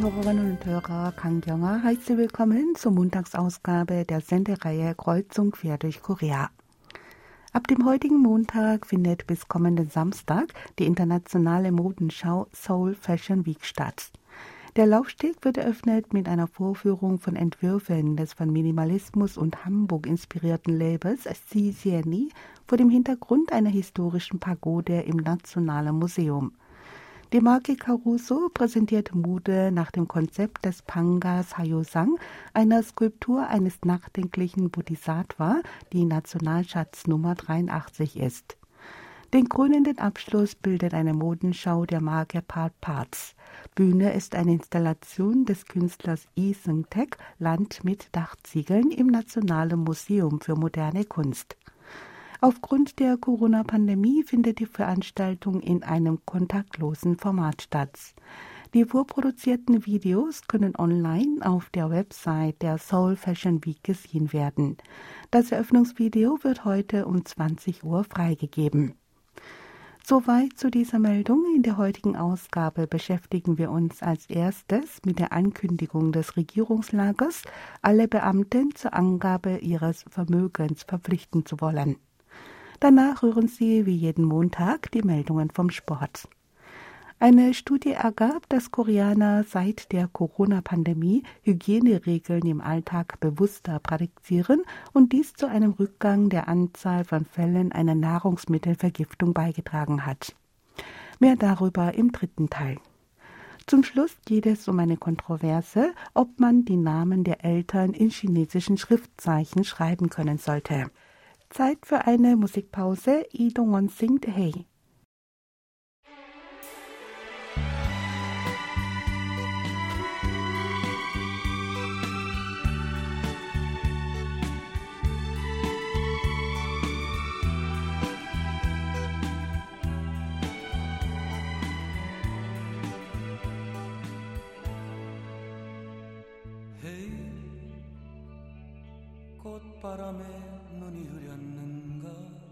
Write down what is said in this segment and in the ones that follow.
Hörerinnen und Hörer, Kang Kyung-ah heißt Sie willkommen zur Montagsausgabe der Sendereihe Kreuzung quer durch Korea. Ab dem heutigen Montag findet bis kommenden Samstag die internationale Modenschau Seoul Fashion Week statt. Der Laufsteg wird eröffnet mit einer Vorführung von Entwürfen des von Minimalismus und Hamburg inspirierten Labels CCNE vor dem Hintergrund einer historischen Pagode im Nationalen Museum. Die Marke Caruso präsentiert Mode nach dem Konzept des Panga Sayosang, einer Skulptur eines nachdenklichen Bodhisattva, die Nationalschatz Nummer 83 ist. Den krönenden Abschluss bildet eine Modenschau der Marke Part Parts. Bühne ist eine Installation des Künstlers Lee Seung-taek, Land mit Dachziegeln im Nationalen Museum für moderne Kunst. Aufgrund der Corona-Pandemie findet die Veranstaltung in einem kontaktlosen Format statt. Die vorproduzierten Videos können online auf der Website der Seoul Fashion Week gesehen werden. Das Eröffnungsvideo wird heute um 20 Uhr freigegeben. Soweit zu dieser Meldung. In der heutigen Ausgabe beschäftigen wir uns als erstes mit der Ankündigung des Regierungslagers, alle Beamten zur Angabe ihres Vermögens verpflichten zu wollen. Danach hören Sie wie jeden Montag die Meldungen vom Sport. Eine Studie ergab, dass Koreaner seit der Corona-Pandemie Hygieneregeln im Alltag bewusster praktizieren und dies zu einem Rückgang der Anzahl von Fällen einer Nahrungsmittelvergiftung beigetragen hat. Mehr darüber im dritten Teil. Zum Schluss geht es um eine Kontroverse, ob man die Namen der Eltern in chinesischen Schriftzeichen schreiben können sollte. Zeit für eine Musikpause. Lee Dong-won singt Hey. 꽃바람에 눈이 흐렸는가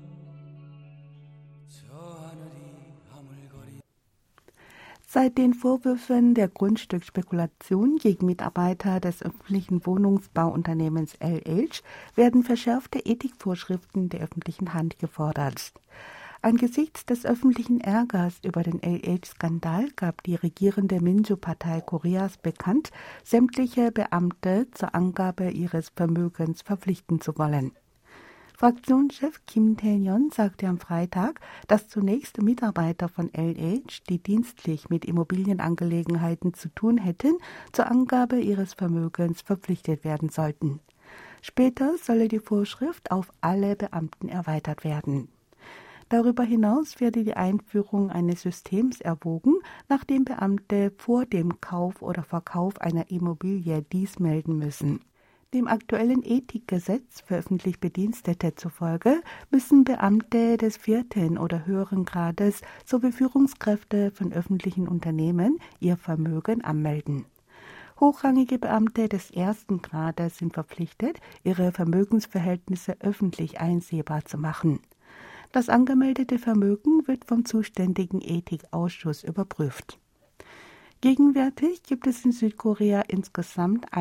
저 하늘이 하물거리. Seit den Vorwürfen der Grundstücksspekulation gegen Mitarbeiter des öffentlichen Wohnungsbauunternehmens LH werden verschärfte Ethikvorschriften der öffentlichen Hand gefordert. Angesichts des öffentlichen Ärgers über den LH-Skandal gab die regierende Minju-Partei Koreas bekannt, sämtliche Beamte zur Angabe ihres Vermögens verpflichten zu wollen. Fraktionschef Kim Tae-yeon sagte am Freitag, dass zunächst Mitarbeiter von LH, die dienstlich mit Immobilienangelegenheiten zu tun hätten, zur Angabe ihres Vermögens verpflichtet werden sollten. Später solle die Vorschrift auf alle Beamten erweitert werden. Darüber hinaus werde die Einführung eines Systems erwogen, nachdem Beamte vor dem Kauf oder Verkauf einer Immobilie dies melden müssen. Dem aktuellen Ethikgesetz für öffentlich Bedienstete zufolge müssen Beamte des 4. oder höheren Grades sowie Führungskräfte von öffentlichen Unternehmen ihr Vermögen anmelden. Hochrangige Beamte des 1. Grades sind verpflichtet, ihre Vermögensverhältnisse öffentlich einsehbar zu machen. Das angemeldete Vermögen wird vom zuständigen Ethikausschuss überprüft. Gegenwärtig gibt es in Südkorea insgesamt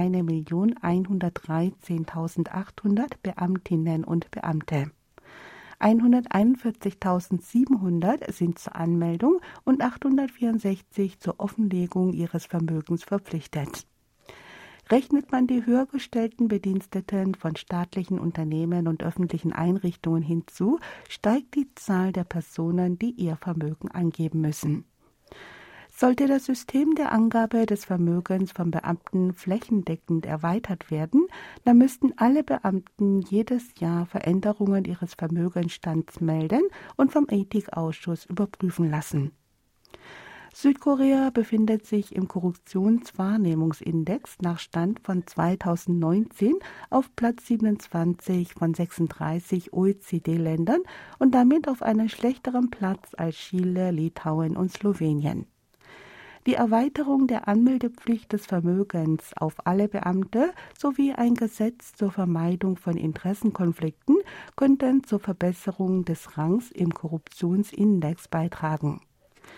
1.113.800 Beamtinnen und Beamte. 141.700 sind zur Anmeldung und 864 zur Offenlegung ihres Vermögens verpflichtet. Rechnet man die höher gestellten Bediensteten von staatlichen Unternehmen und öffentlichen Einrichtungen hinzu, steigt die Zahl der Personen, die ihr Vermögen angeben müssen. Sollte das System der Angabe des Vermögens von Beamten flächendeckend erweitert werden, dann müssten alle Beamten jedes Jahr Veränderungen ihres Vermögensstands melden und vom Ethikausschuss überprüfen lassen. Südkorea befindet sich im Korruptionswahrnehmungsindex nach Stand von 2019 auf Platz 27 von 36 OECD-Ländern und damit auf einem schlechteren Platz als Chile, Litauen und Slowenien. Die Erweiterung der Anmeldepflicht des Vermögens auf alle Beamte sowie ein Gesetz zur Vermeidung von Interessenkonflikten könnten zur Verbesserung des Rangs im Korruptionsindex beitragen.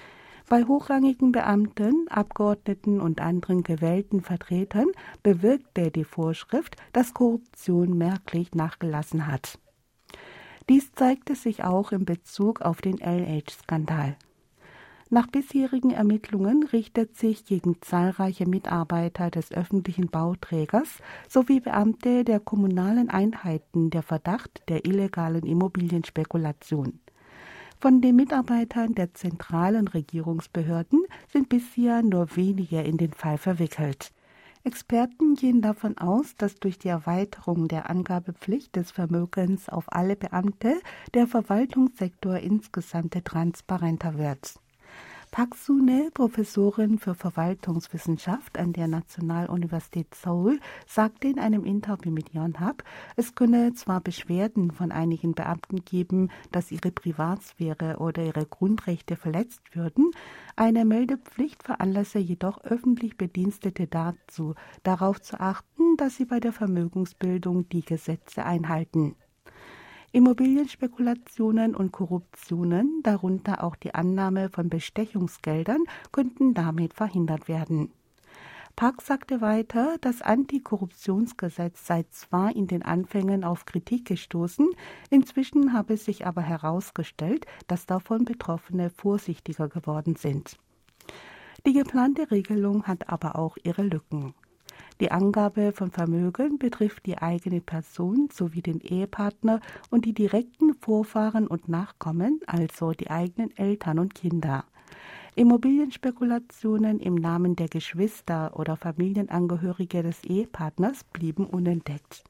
Bei hochrangigen Beamten, Abgeordneten und anderen gewählten Vertretern bewirkte die Vorschrift, dass Korruption merklich nachgelassen hat. Dies zeigte sich auch in Bezug auf den LH-Skandal. Nach bisherigen Ermittlungen richtet sich gegen zahlreiche Mitarbeiter des öffentlichen Bauträgers sowie Beamte der kommunalen Einheiten der Verdacht der illegalen Immobilienspekulation. Von den Mitarbeitern der zentralen Regierungsbehörden sind bisher nur wenige in den Fall verwickelt. Experten gehen davon aus, dass durch die Erweiterung der Angabepflicht des Vermögens auf alle Beamte der Verwaltungssektor insgesamt transparenter wird. Park Sune, Professorin für Verwaltungswissenschaft an der Nationaluniversität Seoul, sagte in einem Interview mit Yonhap, es könne zwar Beschwerden von einigen Beamten geben, dass ihre Privatsphäre oder ihre Grundrechte verletzt würden, eine Meldepflicht veranlasse jedoch öffentlich Bedienstete dazu, darauf zu achten, dass sie bei der Vermögensbildung die Gesetze einhalten. Immobilienspekulationen und Korruptionen, darunter auch die Annahme von Bestechungsgeldern, könnten damit verhindert werden. Park sagte weiter, das Antikorruptionsgesetz sei zwar in den Anfängen auf Kritik gestoßen, inzwischen habe sich aber herausgestellt, dass davon Betroffene vorsichtiger geworden sind. Die geplante Regelung hat aber auch ihre Lücken. Die Angabe von Vermögen betrifft die eigene Person sowie den Ehepartner und die direkten Vorfahren und Nachkommen, also die eigenen Eltern und Kinder. Immobilienspekulationen im Namen der Geschwister oder Familienangehörige des Ehepartners blieben unentdeckt.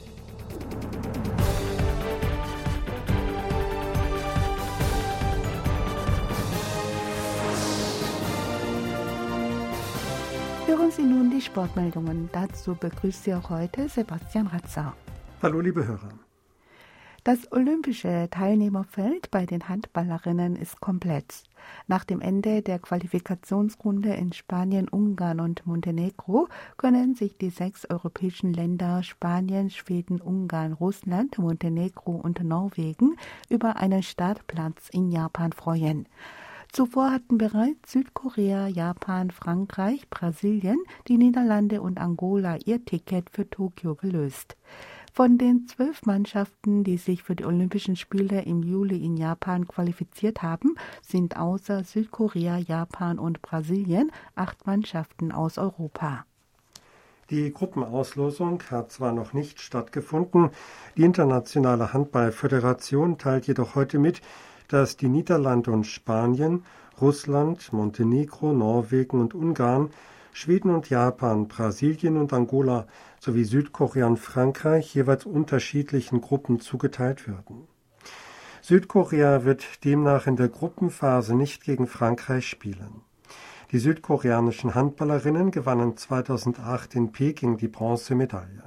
Hören Sie nun die Sportmeldungen. Dazu begrüßt Sie auch heute Sebastian Ratzer. Hallo, liebe Hörer. Das olympische Teilnehmerfeld bei den Handballerinnen ist komplett. Nach dem Ende der Qualifikationsrunde in Spanien, Ungarn und Montenegro können sich die 6 europäischen Länder Spanien, Schweden, Ungarn, Russland, Montenegro und Norwegen über einen Startplatz in Japan freuen. Zuvor hatten bereits Südkorea, Japan, Frankreich, Brasilien, die Niederlande und Angola ihr Ticket für Tokio gelöst. Von den 12 Mannschaften, die sich für die Olympischen Spiele im Juli in Japan qualifiziert haben, sind außer Südkorea, Japan und Brasilien 8 Mannschaften aus Europa. Die Gruppenauslosung hat zwar noch nicht stattgefunden, die Internationale Handball-Föderation teilt jedoch heute mit, dass die Niederlande und Spanien, Russland, Montenegro, Norwegen und Ungarn, Schweden und Japan, Brasilien und Angola sowie Südkorea und Frankreich jeweils unterschiedlichen Gruppen zugeteilt werden. Südkorea wird demnach in der Gruppenphase nicht gegen Frankreich spielen. Die südkoreanischen Handballerinnen gewannen 2008 in Peking die Bronzemedaille.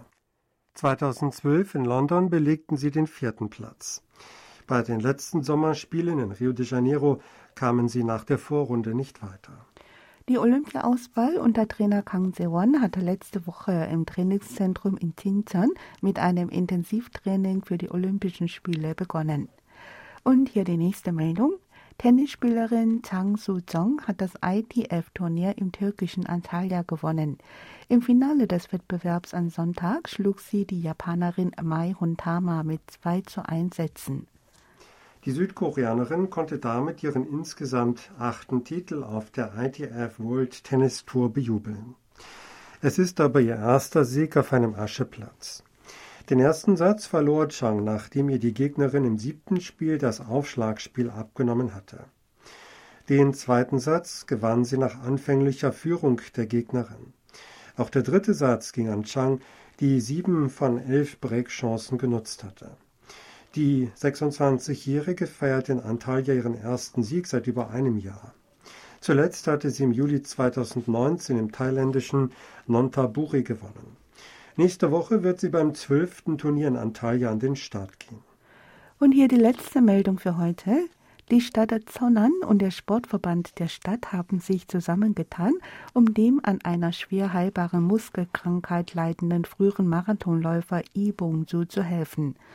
2012 in London belegten sie den 4. Platz. Bei den letzten Sommerspielen in Rio de Janeiro kamen sie nach der Vorrunde nicht weiter. Die Olympia-Auswahl unter Trainer Kang Se-won hatte letzte Woche im Trainingszentrum in Jincheon mit einem Intensivtraining für die Olympischen Spiele begonnen. Und hier die nächste Meldung. Tennisspielerin Chang Soo-jong hat das ITF-Turnier im türkischen Antalya gewonnen. Im Finale des Wettbewerbs am Sonntag schlug sie die Japanerin Mai Hontama mit 2:1 Sätzen. Die Südkoreanerin konnte damit ihren insgesamt 8. Titel auf der ITF World Tennis Tour bejubeln. Es ist aber ihr erster Sieg auf einem Ascheplatz. Den ersten Satz verlor Chang, nachdem ihr die Gegnerin im 7. Spiel das Aufschlagspiel abgenommen hatte. Den 2. Satz gewann sie nach anfänglicher Führung der Gegnerin. Auch der 3. Satz ging an Chang, die 7 von 11 Breakchancen genutzt hatte. Die 26-Jährige feiert in Antalya ihren ersten Sieg seit über einem Jahr. Zuletzt hatte sie im Juli 2019 im thailändischen Nonthaburi gewonnen. Nächste Woche wird sie beim 12. Turnier in Antalya an den Start gehen. Und hier die letzte Meldung für heute. Die Stadt Cheonan und der Sportverband der Stadt haben sich zusammengetan, um dem an einer schwer heilbaren Muskelkrankheit leidenden früheren Marathonläufer Lee Bong-ju zu helfen.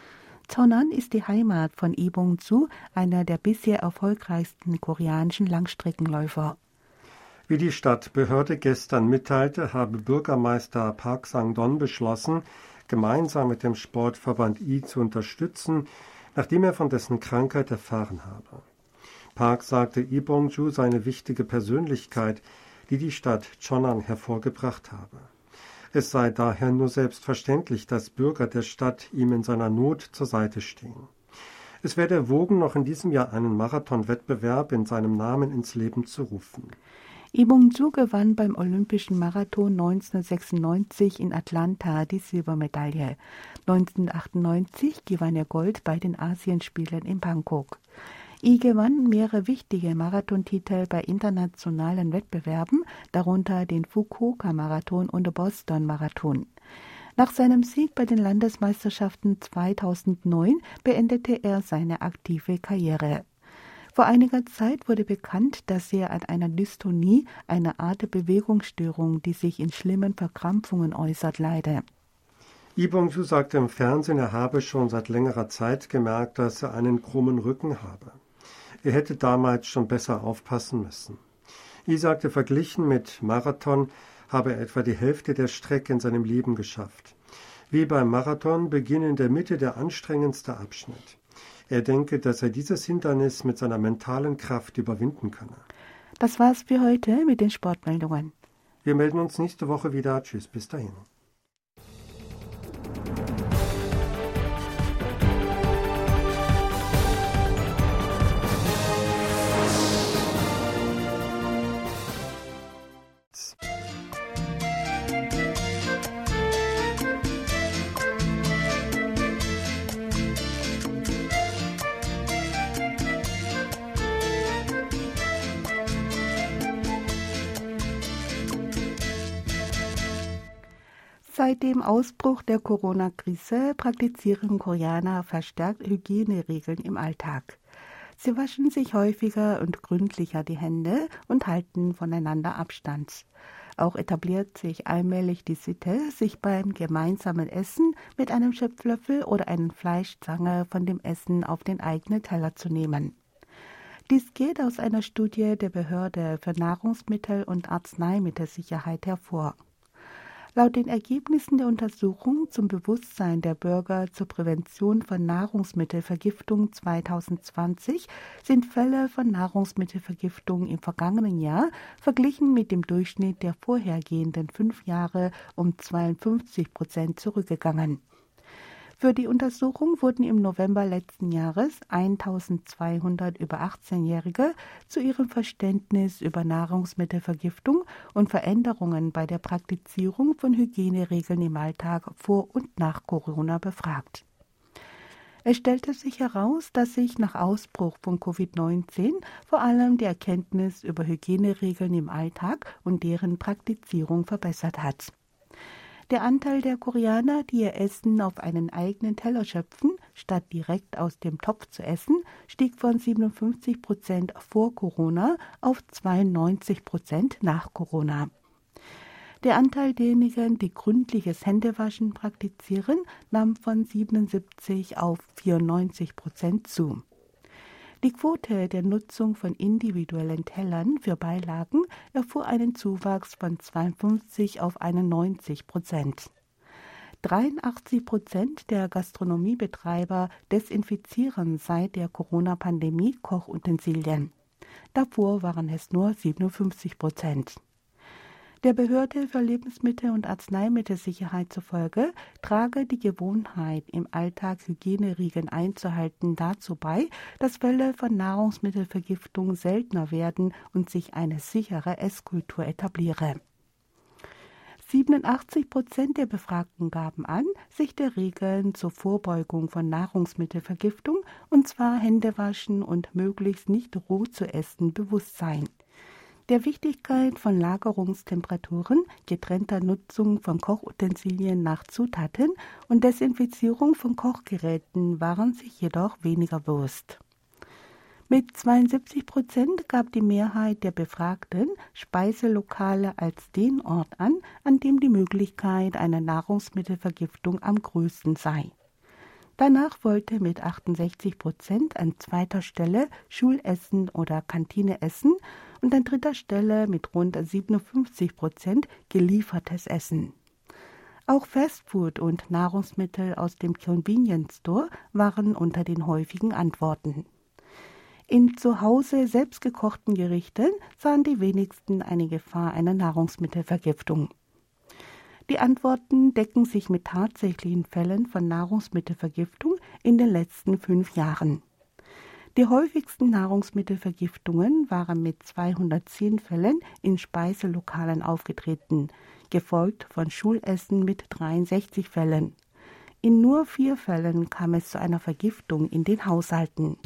Cheonan ist die Heimat von Lee Bong-ju, einer der bisher erfolgreichsten koreanischen Langstreckenläufer. Wie die Stadtbehörde gestern mitteilte, habe Bürgermeister Park Sang-don beschlossen, gemeinsam mit dem Sportverband Lee zu unterstützen, nachdem er von dessen Krankheit erfahren habe. Park sagte, Lee Bong-ju sei eine wichtige Persönlichkeit, die die Stadt Cheonan hervorgebracht habe. Es sei daher nur selbstverständlich, dass Bürger der Stadt ihm in seiner Not zur Seite stehen. Es werde erwogen, noch in diesem Jahr einen Marathonwettbewerb in seinem Namen ins Leben zu rufen. Lee Bong-ju gewann beim Olympischen Marathon 1996 in Atlanta die Silbermedaille. 1998 gewann er Gold bei den Asienspielen in Bangkok. Lee gewann mehrere wichtige Marathontitel bei internationalen Wettbewerben, darunter den Fukuoka-Marathon und den Boston-Marathon. Nach seinem Sieg bei den Landesmeisterschaften 2009 beendete er seine aktive Karriere. Vor einiger Zeit wurde bekannt, dass er an einer Dystonie, einer Art Bewegungsstörung, die sich in schlimmen Verkrampfungen äußert, leide. Lee Bong-ju sagte im Fernsehen, er habe schon seit längerer Zeit gemerkt, dass er einen krummen Rücken habe. Er hätte damals schon besser aufpassen müssen. Lee sagte, verglichen mit Marathon habe er etwa die Hälfte der Strecke in seinem Leben geschafft. Wie beim Marathon beginnt in der Mitte der anstrengendste Abschnitt. Er denke, dass er dieses Hindernis mit seiner mentalen Kraft überwinden könne. Das war's für heute mit den Sportmeldungen. Wir melden uns nächste Woche wieder. Tschüss, bis dahin. Seit dem Ausbruch der Corona-Krise praktizieren Koreaner verstärkt Hygieneregeln im Alltag. Sie waschen sich häufiger und gründlicher die Hände und halten voneinander Abstand. Auch etabliert sich allmählich die Sitte, sich beim gemeinsamen Essen mit einem Schöpflöffel oder einer Fleischzange von dem Essen auf den eigenen Teller zu nehmen. Dies geht aus einer Studie der Behörde für Nahrungsmittel- und Arzneimittelsicherheit hervor. Laut den Ergebnissen der Untersuchung zum Bewusstsein der Bürger zur Prävention von Nahrungsmittelvergiftung 2020 sind Fälle von Nahrungsmittelvergiftung im vergangenen Jahr verglichen mit dem Durchschnitt der vorhergehenden 5 Jahre um 52% zurückgegangen. Für die Untersuchung wurden im November letzten Jahres 1200 über 18-Jährige zu ihrem Verständnis über Nahrungsmittelvergiftung und Veränderungen bei der Praktizierung von Hygieneregeln im Alltag vor und nach Corona befragt. Es stellte sich heraus, dass sich nach Ausbruch von Covid-19 vor allem die Erkenntnis über Hygieneregeln im Alltag und deren Praktizierung verbessert hat. Der Anteil der Koreaner, die ihr Essen auf einen eigenen Teller schöpfen, statt direkt aus dem Topf zu essen, stieg von 57% vor Corona auf 92% nach Corona. Der Anteil derjenigen, die gründliches Händewaschen praktizieren, nahm von 77 auf 94% zu. Die Quote der Nutzung von individuellen Tellern für Beilagen erfuhr einen Zuwachs von 52 auf 91%. 83% der Gastronomiebetreiber desinfizieren seit der Corona-Pandemie Kochutensilien. Davor waren es nur 57%. Der Behörde für Lebensmittel- und Arzneimittelsicherheit zufolge trage die Gewohnheit, im Alltag Hygieneregeln einzuhalten, dazu bei, dass Fälle von Nahrungsmittelvergiftung seltener werden und sich eine sichere Esskultur etabliere. 87% der Befragten gaben an, sich der Regeln zur Vorbeugung von Nahrungsmittelvergiftung, und zwar Händewaschen und möglichst nicht roh zu essen, bewusst seien. Der Wichtigkeit von Lagerungstemperaturen, getrennter Nutzung von Kochutensilien nach Zutaten und Desinfizierung von Kochgeräten waren sich jedoch weniger bewusst. Mit 72% gab die Mehrheit der Befragten Speiselokale als den Ort an dem die Möglichkeit einer Nahrungsmittelvergiftung am größten sei. Danach folgte mit 68% an zweiter Stelle Schulessen oder Kantineessen und an dritter Stelle mit rund 57% geliefertes Essen. Auch Fastfood und Nahrungsmittel aus dem Convenience Store waren unter den häufigen Antworten. In zu Hause selbstgekochten Gerichten sahen die wenigsten eine Gefahr einer Nahrungsmittelvergiftung. Die Antworten decken sich mit tatsächlichen Fällen von Nahrungsmittelvergiftung in den letzten 5 Jahren. Die häufigsten Nahrungsmittelvergiftungen waren mit 210 Fällen in Speiselokalen aufgetreten, gefolgt von Schulessen mit 63 Fällen. In nur 4 Fällen kam es zu einer Vergiftung in den Haushalten.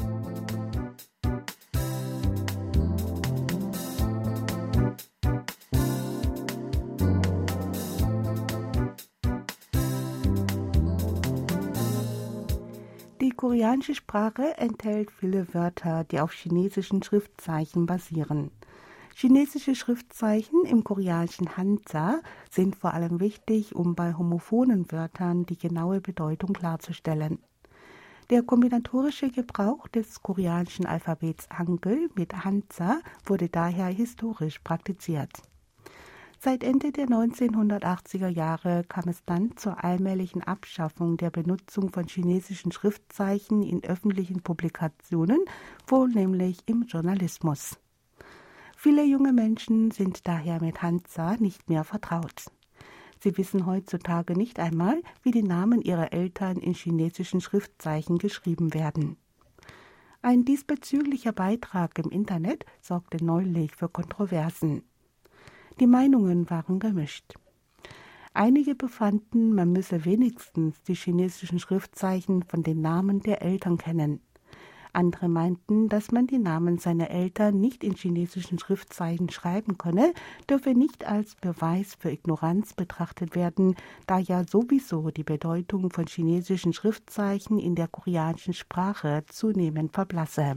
Die koreanische Sprache enthält viele Wörter, die auf chinesischen Schriftzeichen basieren. Chinesische Schriftzeichen im koreanischen Hanja sind vor allem wichtig, um bei homophonen Wörtern die genaue Bedeutung klarzustellen. Der kombinatorische Gebrauch des koreanischen Alphabets Hangul mit Hanja wurde daher historisch praktiziert. Seit Ende der 1980er Jahre kam es dann zur allmählichen Abschaffung der Benutzung von chinesischen Schriftzeichen in öffentlichen Publikationen, vornehmlich im Journalismus. Viele junge Menschen sind daher mit Hanja nicht mehr vertraut. Sie wissen heutzutage nicht einmal, wie die Namen ihrer Eltern in chinesischen Schriftzeichen geschrieben werden. Ein diesbezüglicher Beitrag im Internet sorgte neulich für Kontroversen. Die Meinungen waren gemischt. Einige befanden, man müsse wenigstens die chinesischen Schriftzeichen von den Namen der Eltern kennen. Andere meinten, dass man die Namen seiner Eltern nicht in chinesischen Schriftzeichen schreiben könne, dürfe nicht als Beweis für Ignoranz betrachtet werden, da ja sowieso die Bedeutung von chinesischen Schriftzeichen in der koreanischen Sprache zunehmend verblasse.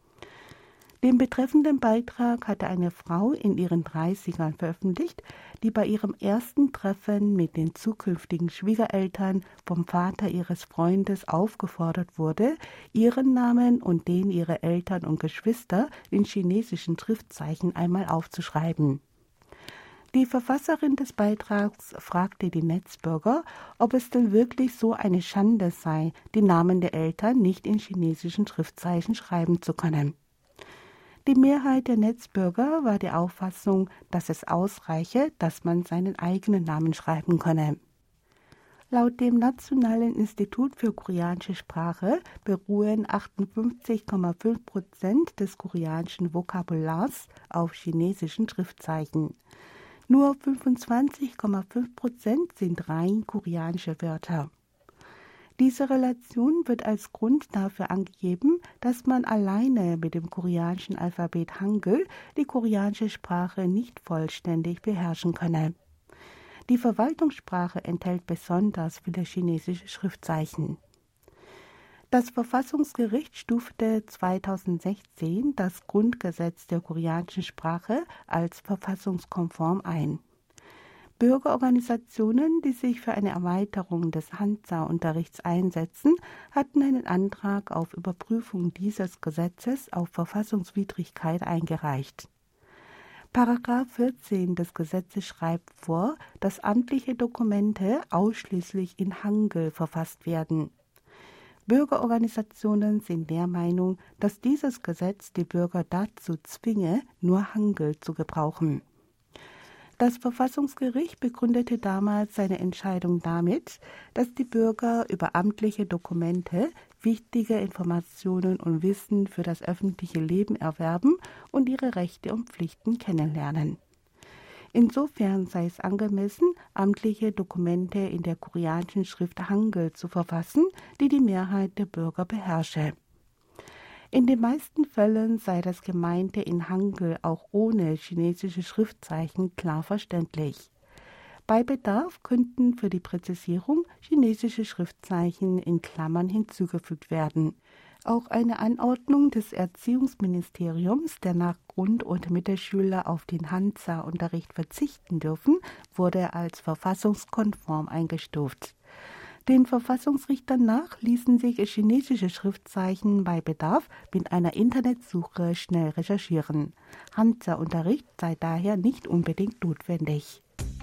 Den betreffenden Beitrag hatte eine Frau in ihren 30ern veröffentlicht, die bei ihrem ersten Treffen mit den zukünftigen Schwiegereltern vom Vater ihres Freundes aufgefordert wurde, ihren Namen und den ihrer Eltern und Geschwister in chinesischen Schriftzeichen einmal aufzuschreiben. Die Verfasserin des Beitrags fragte die Netzbürger, ob es denn wirklich so eine Schande sei, die Namen der Eltern nicht in chinesischen Schriftzeichen schreiben zu können. Die Mehrheit der Netzbürger war der Auffassung, dass es ausreiche, dass man seinen eigenen Namen schreiben könne. Laut dem Nationalen Institut für koreanische Sprache beruhen 58,5% des koreanischen Vokabulars auf chinesischen Schriftzeichen. Nur 25,5% sind rein koreanische Wörter. Diese Relation wird als Grund dafür angegeben, dass man alleine mit dem koreanischen Alphabet Hangul die koreanische Sprache nicht vollständig beherrschen könne. Die Verwaltungssprache enthält besonders viele chinesische Schriftzeichen. Das Verfassungsgericht stufte 2016 das Grundgesetz der koreanischen Sprache als verfassungskonform ein. Bürgerorganisationen, die sich für eine Erweiterung des Hanja-Unterrichts einsetzen, hatten einen Antrag auf Überprüfung dieses Gesetzes auf Verfassungswidrigkeit eingereicht. Paragraph 14 des Gesetzes schreibt vor, dass amtliche Dokumente ausschließlich in Hangul verfasst werden. Bürgerorganisationen sind der Meinung, dass dieses Gesetz die Bürger dazu zwinge, nur Hangul zu gebrauchen. Das Verfassungsgericht begründete damals seine Entscheidung damit, dass die Bürger über amtliche Dokumente wichtige Informationen und Wissen für das öffentliche Leben erwerben und ihre Rechte und Pflichten kennenlernen. Insofern sei es angemessen, amtliche Dokumente in der koreanischen Schrift Hangul zu verfassen, die die Mehrheit der Bürger beherrsche. In den meisten Fällen sei das Gemeinte in Hangul auch ohne chinesische Schriftzeichen klar verständlich. Bei Bedarf könnten für die Präzisierung chinesische Schriftzeichen in Klammern hinzugefügt werden. Auch eine Anordnung des Erziehungsministeriums, der nach Grund- und Mittelschüler auf den Hanja-Unterricht verzichten dürfen, wurde als verfassungskonform eingestuft. Den Verfassungsrichtern nach ließen sich chinesische Schriftzeichen bei Bedarf mit einer Internetsuche schnell recherchieren. Hanja-Unterricht sei daher nicht unbedingt notwendig.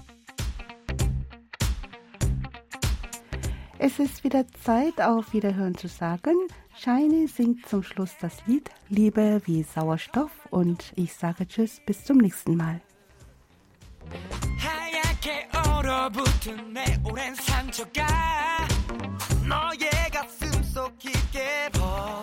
Es ist wieder Zeit, auf Wiederhören zu sagen. Shiny singt zum Schluss das Lied Liebe wie Sauerstoff und ich sage Tschüss, bis zum nächsten Mal. 하얗게 얼어붙은 내 오랜 상처가 너의 가슴 속 깊게